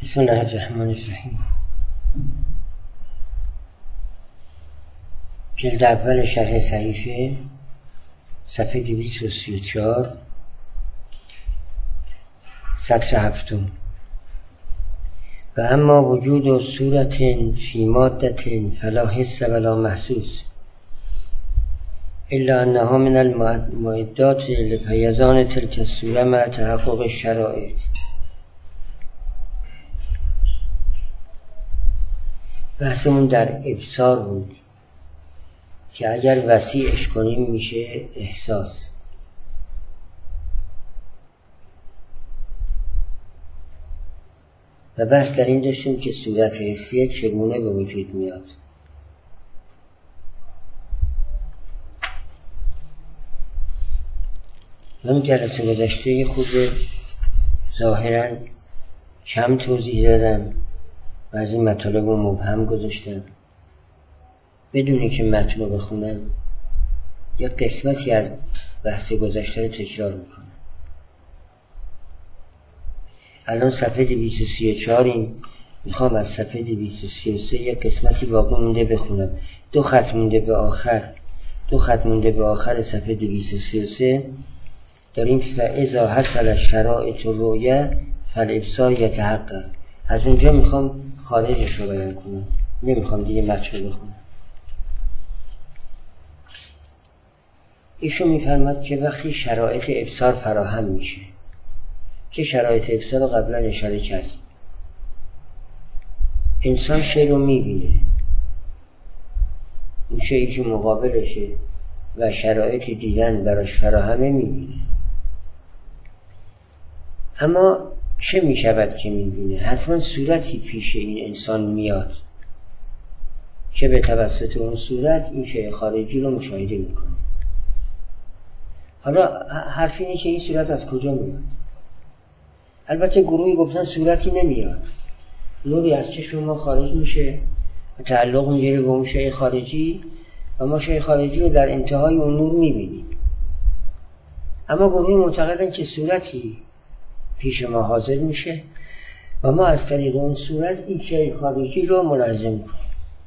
بسم الله الرحمن الرحیم. جلد اول شرح صحیفه، صفحه 234، سطر 7. و اما وجود صورت فی مادت فلا حس ولا محسوس الا انها من المعدات لفیضان تلك الصوره مع تحقق الشرائط. بحثمون در ابصار بود که اگر وسیعش کنیم میشه احساس. و بحث در این داشتیم که صورت حسیه چگونه به وجود میاد. من جلسه گذشته خود ظاهراً کم توضیح دادم و از این مطالب رو مبهم گذاشتم بدونی که متن رو بخونم. یا قسمتی از بحث گذشته رو تکرار میکنم. الان صفحه 234 میخوام از صفحه 233 یک قسمتی باقی مونده بخونم. دو خط مونده به آخر صفحه 233 داریم فاذا حصل شرائط الرؤیه فالابصار یتحقق. از اونجا میخوام خارجش رو بیان کنم، نمیخوام دیگه متن رو بخونم. ایشون میفرماد که وقتی شرایط ابصار فراهم میشه، که شرایط ابصار رو قبلا اشاره کرد، انسان شی رو میبینه، اون شیئی که مقابلشه و شرایط دیدن براش فراهمه میبینه. اما چه میشود که میبینه؟ حتما صورتی پیش این انسان میاد که به توسط اون صورت این شی خارجی رو مشاهده میکنه. حالا حرف اینه که این صورت از کجا میاد؟ البته گروهی گفتن صورتی نمیاد، نوری از چشم ما خارج میشه و تعلق میگیره به اون شی خارجی و ما شی خارجی رو در انتهای اون نور میبینیم. اما گروهی معتقدن که صورتی پیش ما حاضر میشه و ما از طریق اون صورت این شی خارجی رو ملاحظه میکنیم.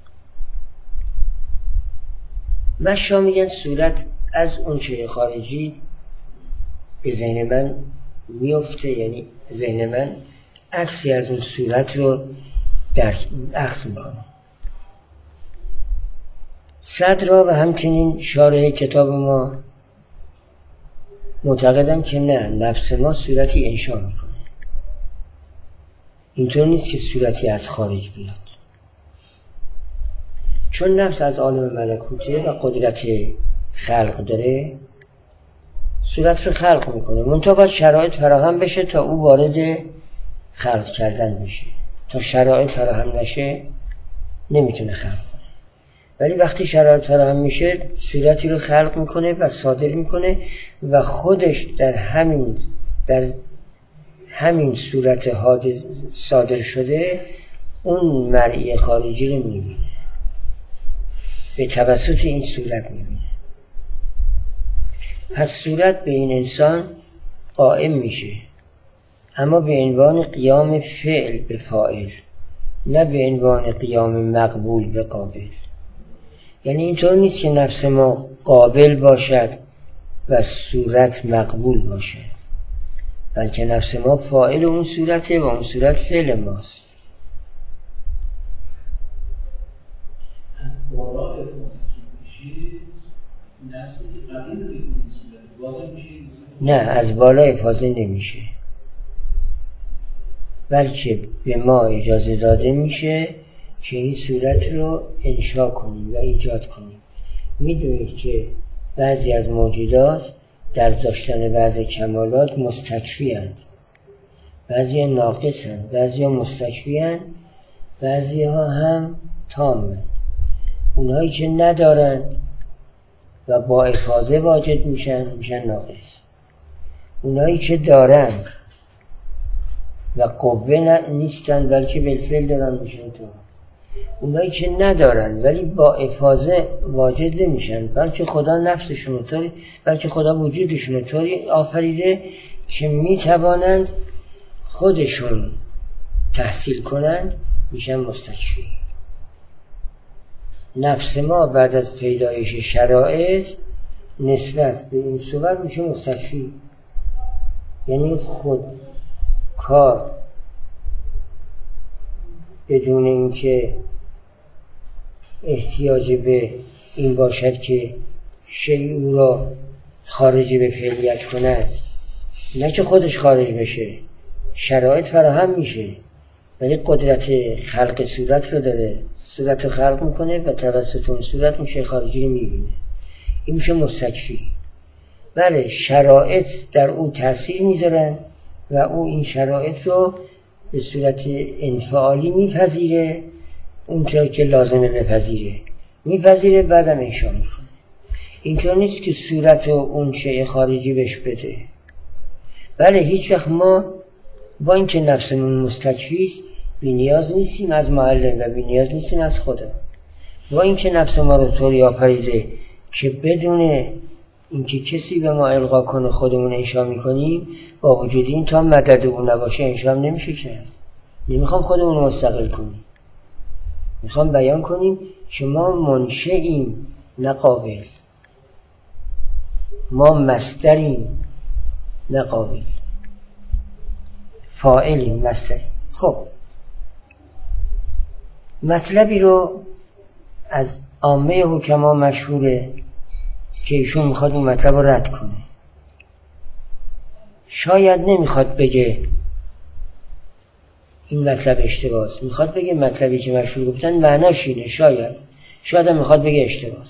مشا میگن صورت از اون شی خارجی به ذهن من میفته، یعنی ذهن من عکسی از اون صورت رو اخذ میکنه. صدر و همچنین شارح کتاب ما معتقدم که نه، نفس ما صورتی انشا میکنه. اینطور نیست که صورتی از خارج بیاد، چون نفس از عالم ملکوته و قدرت خلق داره، صورت رو خلق میکنه. منتها باید شرایط فراهم بشه تا او وارد خلق کردن بشه. تا شرایط فراهم نشه نمیتونه خلق کنه. ولی وقتی شرایط فراهم میشه صورتی رو خلق میکنه و صادر میکنه و خودش در همین صورت حادث صادر شده اون مرئی خارجی رو میبینه، به توسط این صورت میبینه. پس صورت به این انسان قائم میشه، اما به عنوان قیام فعل به فاعل، نه به عنوان قیام مقبول به قابل. یعنی اینطور نیست که نفس ما قابل باشد و صورت مقبول باشه، بلکه نفس ما فاعل اون صورته و اون صورت فعل ماست. از بالا میشی نفس قبیل رو نه، از بالا افاضه نمیشه، بلکه به ما اجازه داده میشه که این صورت رو انشا کنیم و ایجاد کنیم. میدونید که بعضی از موجودات در داشتن بعضی کمالات مستکفی هستند، بعضی ناقص هستند، بعضی مستکفی هستند، بعضی ها هم تام هستند. اونهایی که ندارند و با افاضه واجد میشن ناقص. اونهایی که دارن و قوه نیستن بلکه بالفعل دارن میشن تو. اونهایی که ندارن ولی با افاضه واجد نمیشن، بلکه خدا نفسشون طوری، بلکه خدا وجودشون طوری آفریده که میتوانند خودشون تحصیل کنند میشن مستکفی. نفس ما بعد از پیدایش شرایط نسبت به این صور میشه مستکفی، یعنی خود کار بدون اینکه احتیاج به این باشد که شیء او را خارج به فعلیت کند، نه که خودش خارج بشه، شرایط فراهم میشه، ولی قدرت خلق صورت رو داره، صورت رو خلق میکنه و توسط اون صورت میشه خارجی رو میبینه. این میشه مستکفی. بله، شرایط در او تأثیر میذارن و او این شرایط رو به صورت انفعالی میپذیره، اونطور که لازمه بپذیره میپذیره، بعدم انشا میکنه. اینطور نیست که صورت رو اون شیء خارجی بهش بده. بله، هیچ وقت ما با اینکه نفسمون مستکفیست بی نیاز نیستیم از معلم و بی نیاز نیستیم از خدا. با اینکه نفس ما رو طوری آفریده که بدون اینکه کسی به ما القا کنه خودمون انشا میکنیم، با وجود این تا مدد اون نباشه انشا نمیشه کرد. نمیخوام خودمون رو مستقل کنیم، میخوام بیان کنیم که ما منشئیم نه قابل، ما مصدریم نه قابل، فاعلیم مصدریم. خب مطلبی رو از عامه حکما مشهوره که ایشون میخواد اون مطلب رو رد کنه. شاید نمیخواد بگه این مطلب اشتباهه، میخواد بگه مطلبی که مشهور گفتن معناش اینه. شاید هم میخواد بگه اشتباهه.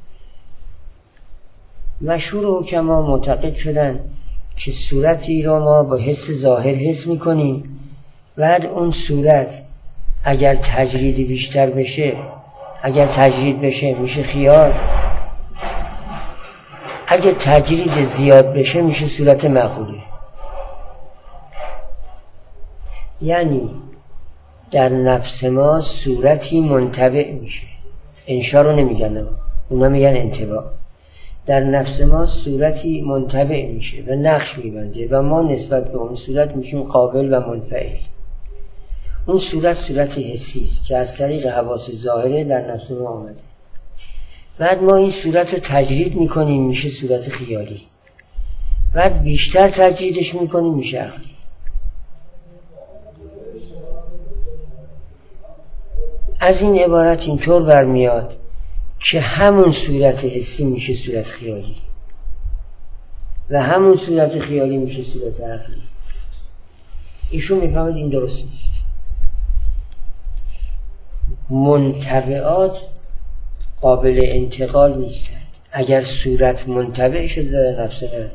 مشهور حکما معتقد شدن که صورتی رو ما با حس ظاهر حس میکنیم، بعد اون صورت اگر تجریدی بیشتر بشه، اگر تجرید بشه میشه خیال، اگر تجرید زیاد بشه میشه صورت معقوله. یعنی در نفس ما صورتی منطبع میشه، انشا رو نمیگن، اونا میگن انطباع. در نفس ما صورتی منطبع میشه و نقش میبنده و ما نسبت به اون صورت میشیم قابل و منفعل. اون صورت حسی است که از طریق حواس ظاهره در نفس ما آمده. بعد ما این صورت رو تجرید میکنیم میشه صورت خیالی، بعد بیشتر تجریدش میکنیم میشه عقلی. از این عبارت اینطور برمیاد که همون صورت حسی میشه صورت خیالی و همون صورت خیالی میشه صورت عقلی. ایشون میفهمد این درست نیست. منطبعات قابل انتقال نیستند. اگر صورت منطبع شده در نفس من،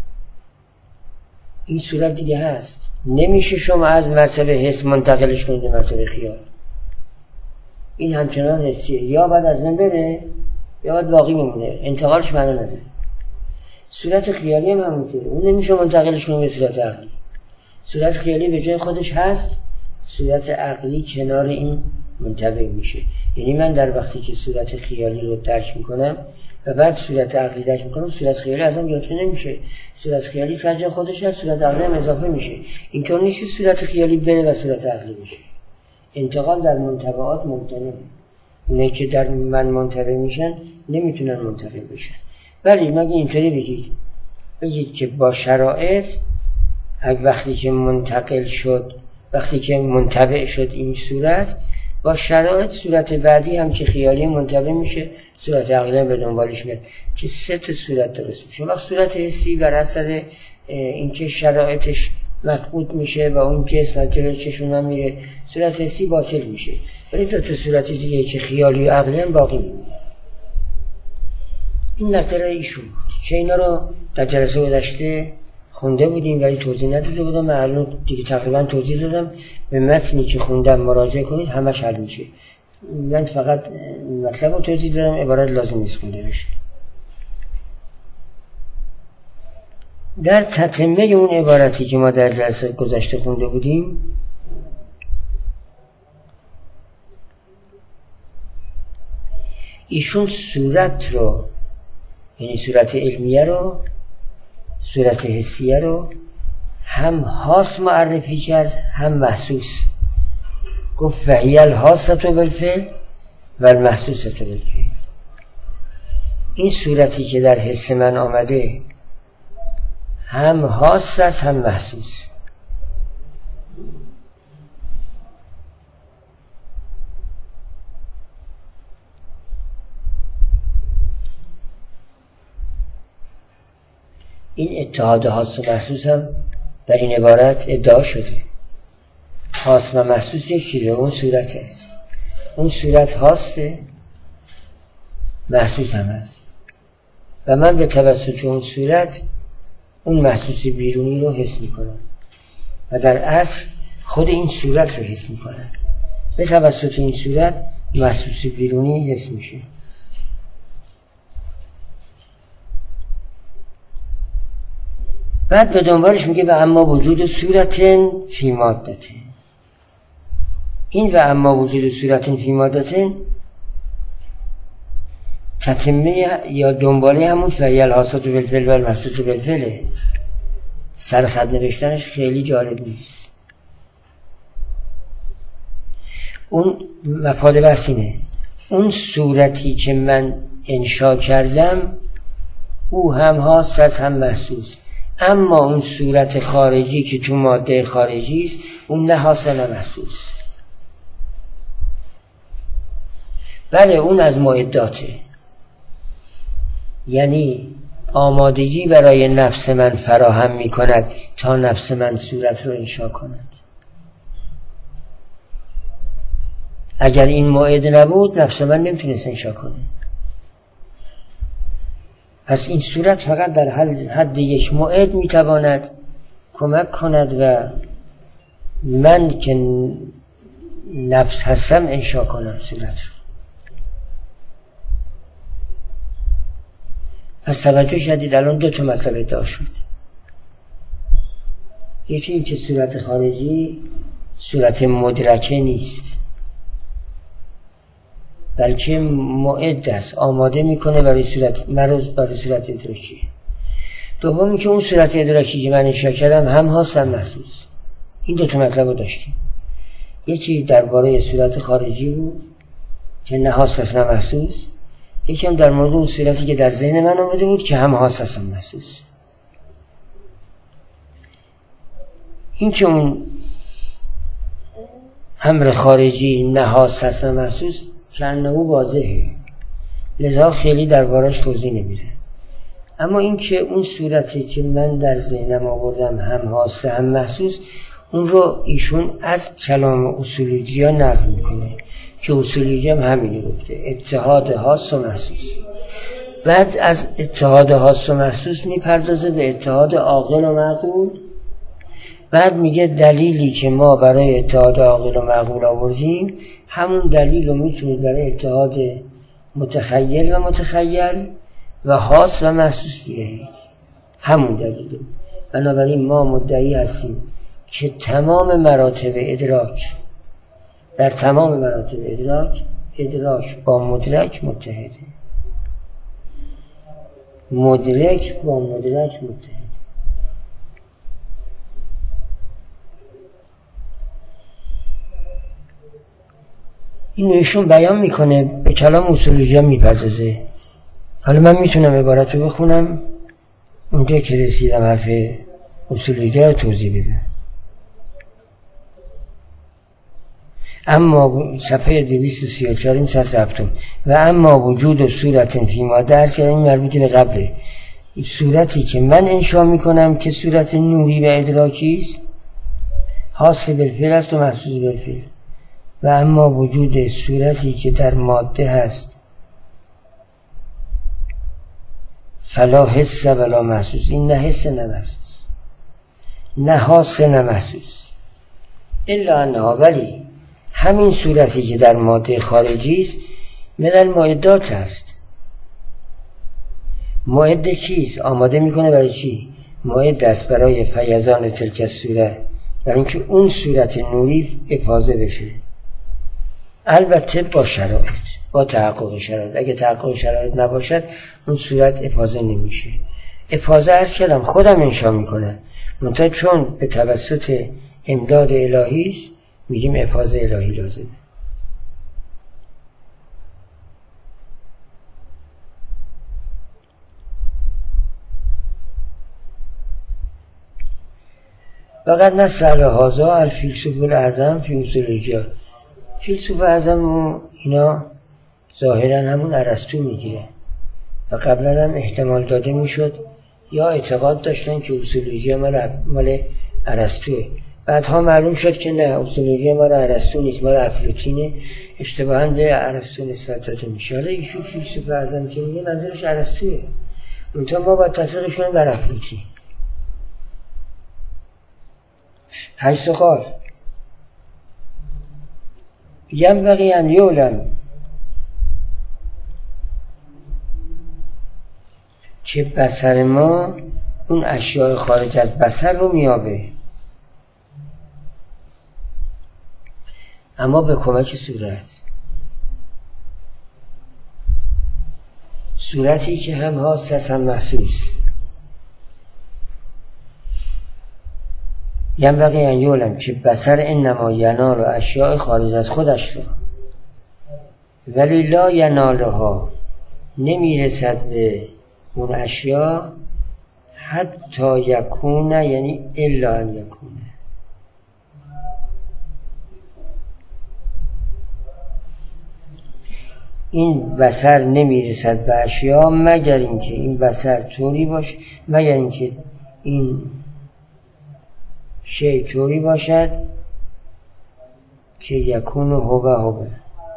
این صورت دیگه هست، نمیشه شما از مرتبه حس منتقلش کنید به مرتبه خیال. این همچنان حسیه، یا باید از من بره یا باید باقی میمونه، انتقالش معنا نداره. صورت خیالی هم همونطوره، اون نمیشه منتقلش کنید به صورت عقلی. صورت خیالی به جای خودش هست، صورت عقلی کنار این منطبع میشه. یعنی من در وقتی که صورت خیالی رو درک میکنم و بعد صورت عقلی درک میکنم، صورت خیالی ازم گرفته نمیشه، صورت خیالی سر جای خودش هست، صورت عقلی هم اضافه میشه. اینطور نیست صورت خیالی بره و صورت عقلی بشه. انتقال در منطبعات ممکنه، اونایی که در من منطبع میشن نمیتونن منتقل بشن. ولی مگه اینطوری بگید که با شرایط وقتی که منتقل شد، وقتی که منطبع شد این صورت، با شرایط صورت بعدی هم که خیالی منطبع میشه، صورت عقلی به دنبالش میاد که 3 تا صورت درست میشه. وقت صورت حسی بر اثر اینکه شرایطش مفقود میشه و اون جسم از جلوی چشم هم میره، صورت حسی باطل میشه، ولی 2 تا صورت دیگه که خیالی و عقلی هم باقی میمونه. این نظریه ایشون بود که اینا رو در جلسه گذشته خونده بودیم ولی توضیح نداده بودم. من الان دیگه تقریبا توضیح دادم. به متنی که خوندم مراجعه کنید، همش حل میشه. من فقط مطلب رو توضیح دادم، عبارت لازم نیست خونده بشه. در تتمه اون عبارتی که ما در جلسه گذشته خونده بودیم، ایشون صورت رو، یعنی صورت علمیه رو، صورت حسیه رو هم حاس معرفی کرد هم محسوس. گفت فهی الحاسة بالفعل و المحسوسة بالفعل. این صورتی که در حس من آمده هم حاس است هم محسوس. این اتحاد حاس و محسوس هم در این عبارت ادعا شده. حاس و محسوس یک چیزه، اون صورت است. اون صورت حاسه، محسوس هم است و من به توسط اون صورت اون محسوس بیرونی رو حس میکنم و در اصل خود این صورت رو حس میکنم. به توسط این صورت محسوس بیرونی حس میشه. بعد به دنبالش میگه و اما وجود صورت فی مادته. این و اما وجود صورت فی مادته تتمه یا دنباله همون فهی الحاسة بالفعل و المحسوس بالفعل. سر خط نوشتنش خیلی جالب نیست. اون مفاد بحث اینه، اون صورتی که من انشا کردم او هم حاس است هم محسوس، اما اون صورت خارجی که تو ماده خارجی است اون نه حاس نه محسوس. بله اون از معداته، یعنی آمادگی برای نفس من فراهم می کند تا نفس من صورت رو انشا کند. اگر این موعد نبود نفس من نمیتونست انشا کنه. پس این صورت فقط در حد یک موعد میتواند کمک کند و من که نفس هستم انشا کنم صورت رو. پس توجه شدید الان دو تا مطلب ادعا شد. یکی این که صورت خارجی صورت مدرکه نیست بلکه معد است، آماده میکنه برای صورت مروز برای صورت ادراکی. دوم این که اون صورت ادراکی که من انشا کردم هم حاس هم محسوس. این دو تا مطلب رو داشتیم. یکی درباره صورت خارجی بود که نه حاس است نه محسوس، یکی هم در مورد اون صورتی که در ذهن من آمده بود که هم حاس است هم محسوس. این که اون امر خارجی نه حاس است نه محسوس چند او واضحه، لذا خیلی دربارش توضیح نمیره. اما این که اون صورتی که من در ذهنم آوردم هم حاس هم محسوس، اون رو ایشون از کلام اصولیجی ها نقل میکنه که اصولیجی هم همینی گفته، اتحاد حاس و محسوس. بعد از اتحاد حاس و محسوس میپردازه به اتحاد عاقل و معقول. بعد میگه دلیلی که ما برای اتحاد عاقل و معقول آوردیم همون دلیل رو میتونید برای اتحاد متخیل و متخیل و حاس و محسوس بیارید. همون دلیل رو. بنابراین ما مدعی هستیم که تمام مراتب ادراک، در تمام مراتب ادراک با مدرک متحده، مدرک با مدرک متحده. این ایشون بیان میکنه، به کلام اصولیجی هم میپردازه. حالا من میتونم عبارت رو بخونم، اونجا که رسیدم حرف اصولیجی رو توضیح بدم. اما صفحه 234 این سطر هفتم و اما وجود و صورت فی ماده هست، یعنی مربوط به قبله. صورتی که من انشا میکنم که صورت نوری و ادراکی است، حاس بالفعل است و محسوس بالفعل. و اما وجود صورتی که در ماده هست فلا حس ولا محسوس، این نه حس نه محسوس، نه حاس نه محسوس. الا انها، ولی همین صورتی که در ماده خارجی است من المعدات است. معد چیست؟ آماده میکنه برای چی؟ معد است برای فیضان تلک الصوره، برای اینکه اون صورت نوری افاضه بشه. البته با شرایط، با تحقق شرایط. اگه تحقق شرایط نباشد اون صورت افاضه نمیشه. افاضه از کلام خودم انشا میکنه، منتها چون به توسط امداد الهی است میگیم افاضه الهی لازمه. وقد نسأل هذا الفیلسوف الاعظم فی اصول الرجال. فیلسوف اعظم اینا ظاهرا همون ارسطو میگیره و قبلا هم احتمال داده میشد یا اعتقاد داشتن که اصولوژی مال ارسطوئه. بعدها معلوم شد که نه، اصولوژی مال ارسطو نیست، مال افلاطینه، اشتباها به ارسطو نسبت داده میشه. حالا ایشون فیلسوف اعظم که میگه منظورش ارسطوئه، اونطور ما باید تطبیقش کنیم بر افلاطین. حیث قال ینبغی ان یعلم که بصر ما اون اشیاء خارج از بصر رو میابه، اما به کمک صورتی که هم حاس هم محسوس. ینبغی ان یعلم که بصر انما ینال و اشیاء خارج از خودش رو، ولی لا ینالها نمیرسد به اون اشیاء حتی یکونه، یعنی الا ان یکونه. این بصر نمیرسد به اشیاء مگر اینکه این بصر طوری باشه، مگر اینکه این شی طوری باشد که یکون هوبه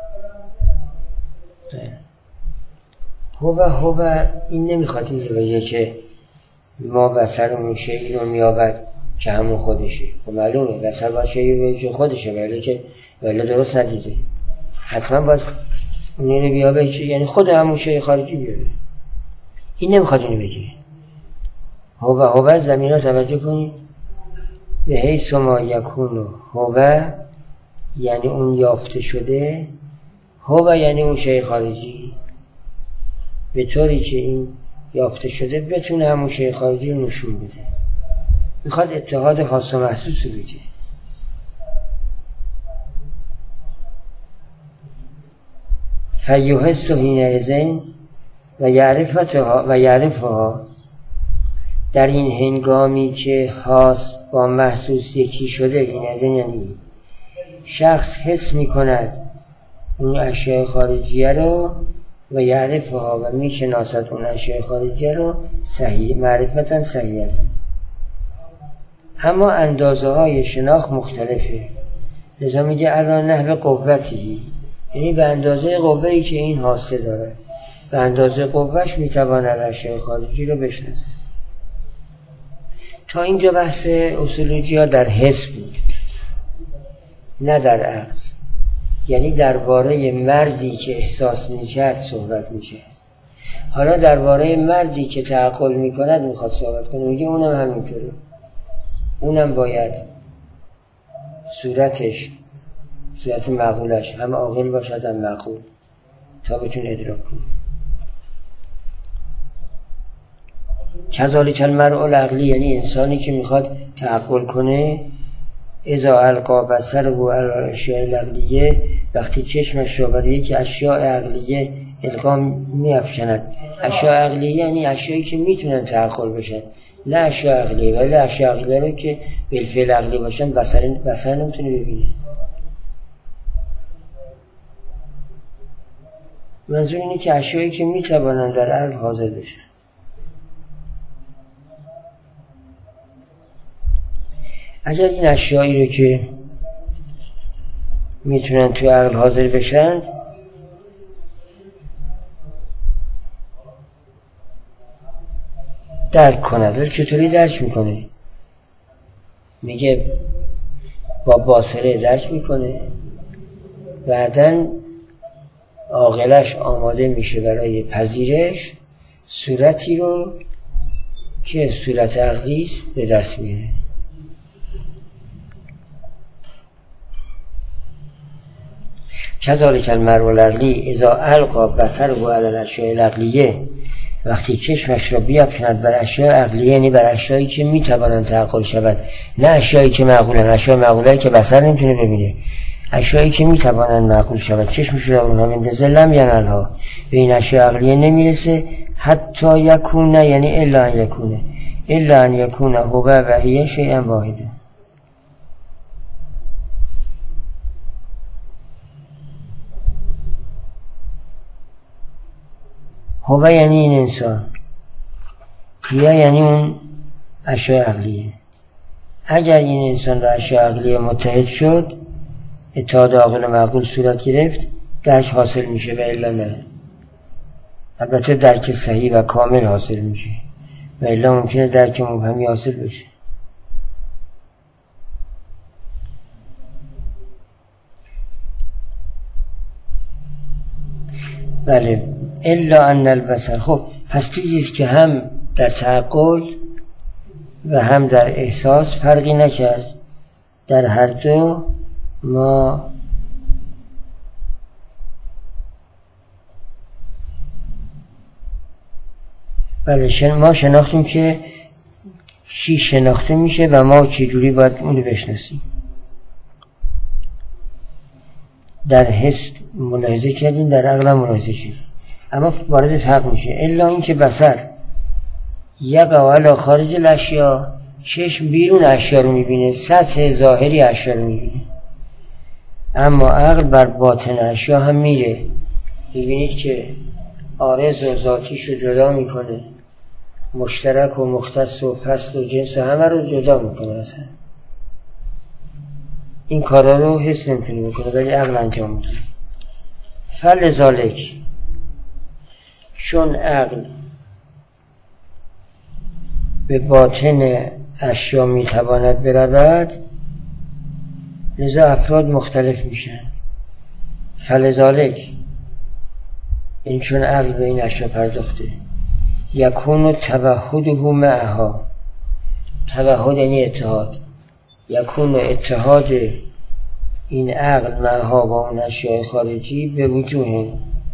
این نمیخواد اینجا بگه که ما بصرمون شیئی رو میابد که همون خودشه. خب معلومه بصر باید شیئی رو که خودشه، ولی درست ندیده، حتما باید اونی رو بیابه که یعنی خود همون شیئی خارجی بیابه. این نمیخواد اینو بگه. هوبه زمین ها توجه کنید، به حیث ما یکون هوبه یعنی اون یافته شده، هوبه یعنی اون شیء خارجی، به طوری که این یافته شده بتونه همون شیء خارجی رو نشون بده. میخواد اتحاد حاس و محسوس رو بگه. فیحس حینئذ و یعرفها، در این هنگامی که حاس با محسوس یکی شده، این از این یعنی شخص حس می کند اون اشیاء خارجیه رو و یعرفها و می شناسد اون اشیاء خارجیه رو صحیح معرفتاً صحیحاً. اما اندازه های شناخت مختلفه، لذا میگه علی نحو قوتی، یعنی به اندازه قوه‌ای که این حاسه داره، به اندازه قوهش میتواند اشیاء خارجی رو بشناسه. تا اینجا بحث اصولوژیا در حس بود، نه در عقل. یعنی درباره مردی که احساس میکرد صحبت میشه. حالا درباره مردی که تعقل میکند میخواد صحبت کنه. میگه اونم همینطوره، اونم باید صورت معقولش هم عاقل باشد هم معقول تا بتونه ادراک کنه. کذالک المرء العقلی، یعنی انسانی که میخواد تعقل کنه، اذا القا بصره علی الاشیاء العقلیه، وقتی چشمش را بر یک اشیاء عقلیه القا میافکند. اشیاء عقلیه یعنی اشیایی که میتونن تعقل بشن، نه اشیاء عقلیه. ولی اشیاء عقلیه رو که بالفعل عقلی باشن بصر نمیتونه ببینه. منظور اینه که اشیایی که میتوانن در عقل حاضر بشن. اگر این اشیایی رو که میتونن تو عقل حاضر بشن درک کند، ولی چطوری درک میکنه؟ میگه با باصره درک میکنه، بعدن عاقلش آماده میشه برای پذیرش صورتی رو که صورت عقلیست به دست میاره. کذالک المرء العقلی اذا القا بصره علی الاشیاء العقلیه، وقتی چشمش را بیافکند بر اشیاء عقلیه، یعنی بر اشیایی که میتوانند تعقل شود، نه اشیایی که معقولن. اشیاء معقوله‌ای که بصر نمیتونه ببینه، اشیایی که میتوانند معقول شود چشمش را اونها بندازه، لم ینالها، به این اشیاء عقلیه نمیرسه. حتی یکونه، یعنی الا ان یکونه، الا ان یکونه هو و هی شیئا واحدا. هو یعنی این انسان، هی یعنی اون اشیاء عقلیه. اگر این انسان به اشیاء عقلیه متحد شد، اتحاد عاقل و معقول صورت گرفت، درک حاصل میشه و الا نه. البته درک صحیح و کامل حاصل میشه و الا ممکنه درک مبهمی حاصل بشه. بله، الا ان البصر. خب پس دیدید که هم در تعقل و هم در احساس فرقی نکرد. در هر دو ما ما شناختیم که چی شناخته میشه و ما چجوری باید اونو بشناسیم. در حس ملاحظه کردیم، در عقل ملاحظه کردیم، اما وارد فرق میشه. الا این که بصر یقع علی خارج الاشیاء، چشم بیرون اشیا رو میبینه، سطح ظاهری اشیا رو میبینه، اما عقل بر باطن اشیا هم میره. میبینید که عارض و ذاتیش رو جدا میکنه، مشترک و مختص و فصل و جنس و همه رو جدا میکنه. اصلا این کارا رو حس نمیتونه بکنه ولی عقل انجام میده. فلذالک، چون عقل به باطن اشیا میتواند برود، لذا افراد مختلف میشن. فلذالک، این چون عقل به این اشیا پرداخته، یکون توحده معها، توحد یعنی اتحاد، یکون اتحاد این عقل معها با اون اشیاء خارجی به وجوه،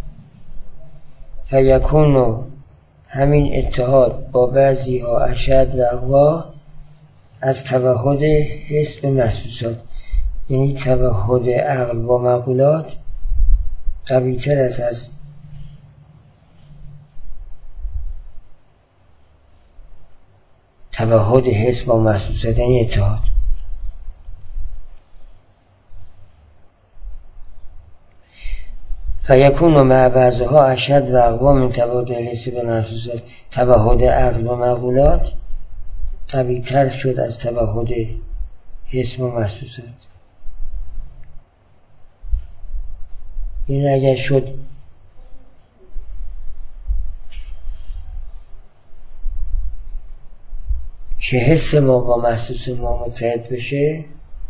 فیکون همین اتحاد با بعضی ها اشد و اقوا از توحد حس به محسوسات، یعنی توحد عقل با معقولات قوی‌تر است از توحد حس با محسوسات، یعنی اتحاد. فیکون مع بعضها اشد و اقوا من توحد حس به محسوسات، توحد عقل و معقولات قوی تر شد از توحد حس و محسوسات. این اگر شد که حس ما با محسوس ما متحد بشه،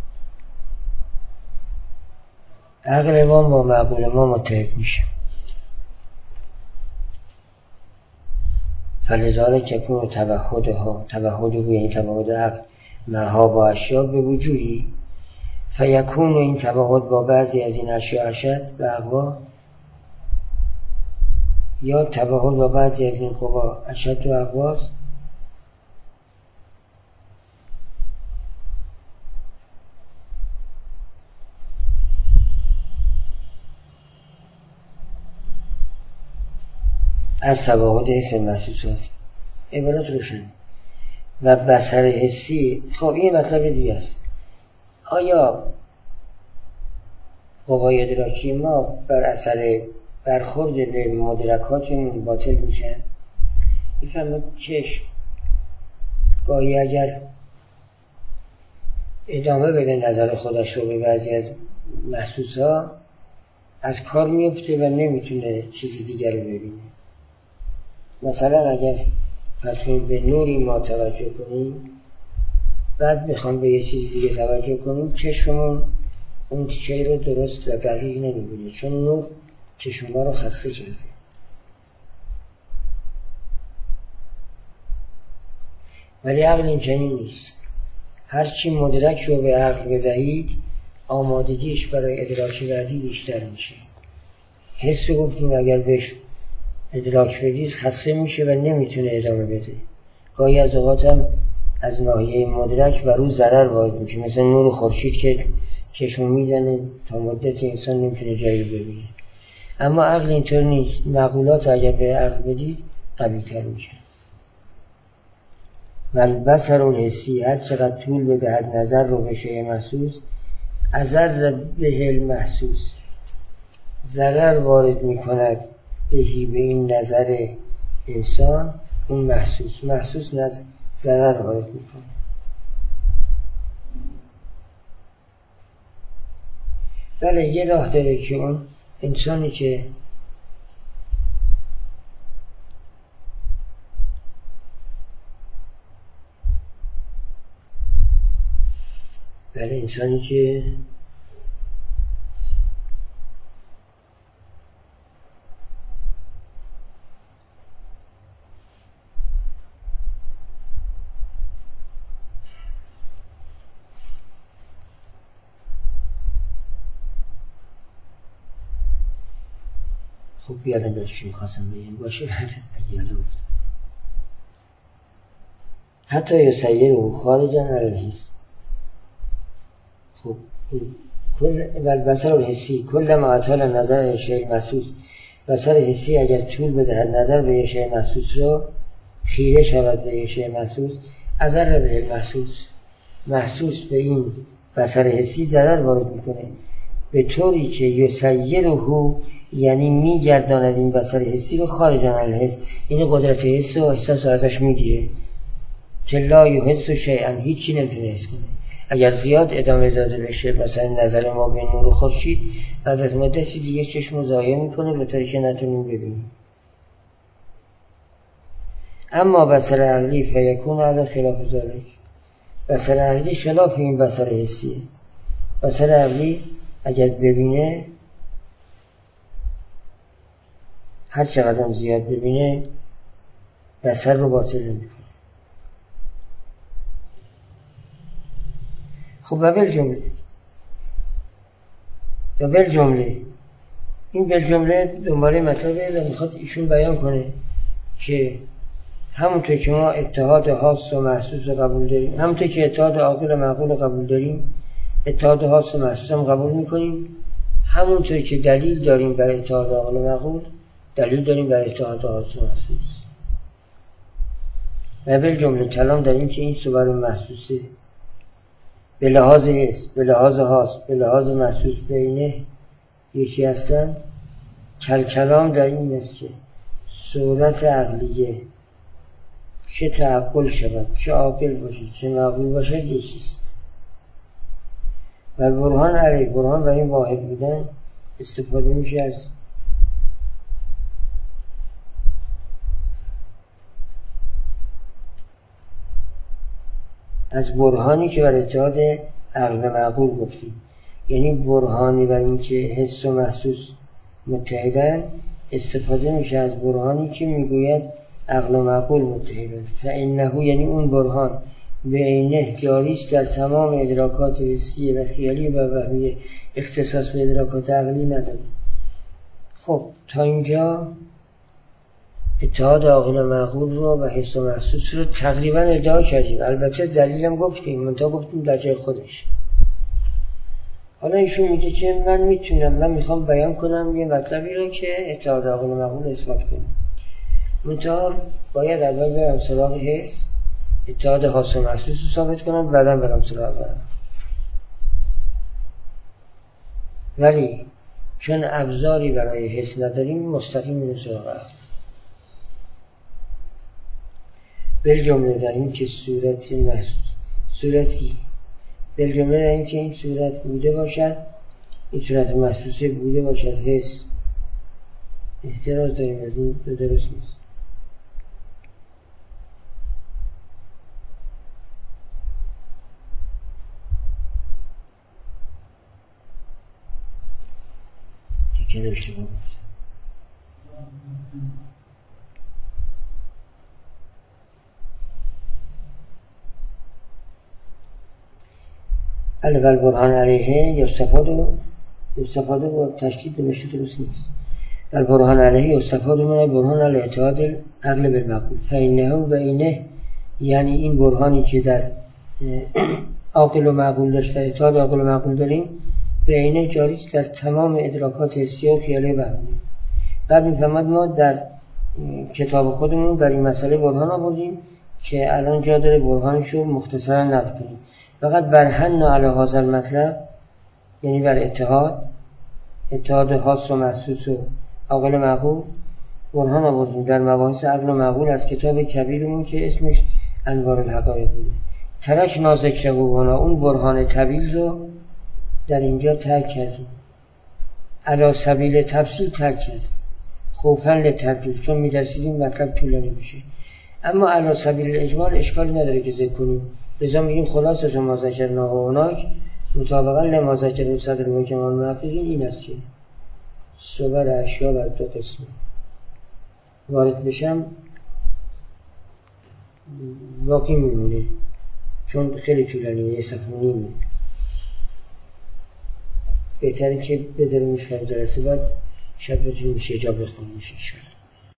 عقل ما با معقول ما متحد میشه. فلذالک یکون توحده یعنی توحد عقل معها با اشیا به وجوهی، فیکون این توحد با بعضی از این اشیا اشد و اقوا، یا توحد با بعضی از این قوا اشد و اقواست. از توحد حس به محسوسات. عبارت روشن. و بصر حسی، خب این مطلب دیگه است. آیا قوای ادراکی ما بر اثر برخورد به مدرکاتمون باطل میشن؟ میفهمید چشم گاهی اگر ادامه بده نظر خودش رو به بعضی از محسوسا، از کار میفته و نمیتونه چیزی دیگر رو ببینه. مثلا اگر فرض به نوری ما توجه کنیم، بعد بخوام به یه چیز دیگه توجه کنیم، چشممون اون چیزی رو درست و دقیق نمیبینه، چون نور چشم ما رو خسته کرده. ولی عقل این چنین نیست. هرچی مدرک رو به عقل بدهید، آمادگیش برای ادراک بعدی بیشتر میشه. حس رو گفتیم اگر بهش ادراک بدید خسته میشه و نمیتونه ادامه بده. گاهی از اوقات هم از ناحیه مدرک بر او ضرر وارد میشه، مثل نور خورشید که چشم میزنه تا مدت انسان نمیتونه جایی رو ببینه. اما عقل اینطور نیست. معقولات اگر به عقل بدید قوی‌تر میشه. و البصر الحسی، هر چقدر طول بدهد نظر رو به شیء محسوس، اضر به المحسوس، ضرر وارد میکند بهی به این نظر انسان. اون محسوس ضرر وارد میکنه. بله یه راه داره که اون انسانی که خب بیادم داشت چی میخواستم بگیم باشه اگه یادم افتاد. حتی یسیره خارجا الحس. خب البصر الحسی کل ما اطال نظر شیء محسوس، بصر حسی اگر طول بدهد نظر به شیء محسوس رو، خیره شود به شیء محسوس، اضر به محسوس به این بصر حسی ضرر وارد میکنه، به طوری که یسیره یعنی میگرداند این بصر حسی رو خارج عن الحس، این قدرت حس و احساس ازش میگیره که لا یحس شیئا، هیچی نمیتونه حس کنه. اگر زیاد ادامه داده بشه مثلا نظر ما به نور خورشید، بعد از مدتی دیگه چشم رو ضایع میکنه به طوری که نتونیم ببینیم. اما بصر عقلی فیکون علی خلاف ذلک، بصر عقلی خلاف این بصر حسیه. بصر عقلی اگر ببینه، هر چقدر زیاد ببینه بصر رو باطل نمیکنه. خب و بالجمله این بالجمله دنباله مطلبه و میخواد ایشون بیان کنه که همونطور که ما اتحاد حاس و محسوس رو قبول داریم، همونطور که اتحاد عاقل و معقول رو قبول داریم، اتحاد حاس و محسوس هم قبول میکنیم. همونطور که دلیل داریم برای اتحاد عاقل و معقول، دلیل داریم برای اتحاد حاس و محسوس. و بالجمله کلام داریم که این صور محسوسه به لحاظ حس، به لحاظ حاس، به لحاظ محسوس بینه یکی هستند. کلام در این است که صورت عقلیه چه تعقل شود، چه عاقل باشد، چه معقول باشد یکیست. و برهان علیه، برهان و این واحد بودن استفاده میشه از برهانی که بر اتحاد عقل و معقول گفتیم. یعنی برهانی بر این که حس و محسوس متحدن، استفاده میشه از برهانی که میگوید عقل و معقول متحدن. فانه یعنی اون برهان به عینه جاری است در تمام ادراکات حسیه و خیالی و وهمیه، اختصاص به ادراکات عقلی نداره. خب تا اینجا اتحاد عاقل و معقول رو و حس و محسوس رو تقریبا ادعا کردیم. البته دلیلم گفتیم، منتها گفتیم در جای خودش. حالا ایشون میگه که من میخوام بیان کنم یه مطلبی رو که اتحاد عاقل و معقول اثبات کنم، منتها باید اول برم سراغ حس، اتحاد حاس و محسوس رو ثابت کنم، بعدم برم سراغ عقل. ولی چون ابزاری برای حس نداریم، مستقیم میریم سراغ عقل. بالجمله در این که صورتی بالجمله در این که این صورت بوده باشد، این صورت محسوسه بوده باشد حس، احتراز داریم از این درست نیست. که نوشته بود اول برهان علیه یا استفاده با تشدید نوشته درست نیست. البرهان علیه استفاده من برهان علی اتحاد عقل بالمعقول فینه و اینه، یعنی این برهانی که در عقل و معقول داشت، در اتحاد عقل و معقول داریم، به اینه جاری است در تمام ادراکات حسی و خیالی وهمی. بعد میفهمد ما در کتاب خودمون در این مسئله برهان آوردیم که الان جا داره برهانشو مختصرا نقل کنیم. فقط برهن علی هذا المطلب، یعنی بر اتحاد حاس و محسوس و عقل معقول برهان آوردیم در مباحث عقل و معقول از کتاب کبیرمون که اسمش انوار الحقایق بوده. ترک نازکره و هنا، اون برهان طویل رو در اینجا ترک کردیم، علی سبیل تفصیل ترک کردیم، خوفاً لتطویل، چون می‌ترسیدیم مطلب طولانی بشه. اما علی سبیل اجمال اشکالی نداره که ذکر کنیم، لذا میگیم خلاصه ما ذکرناه و هناک مطابقاً لما ذکر صدر و کمال محققین این است که صور اشیا بر دو قسم وارد بشم باقی میمونه، چون خیلی طولانیه، یه صفحه نیمه. بهتره که بذاریم جلسه بعد شب بتونیم میشه جا بخونیم میشه.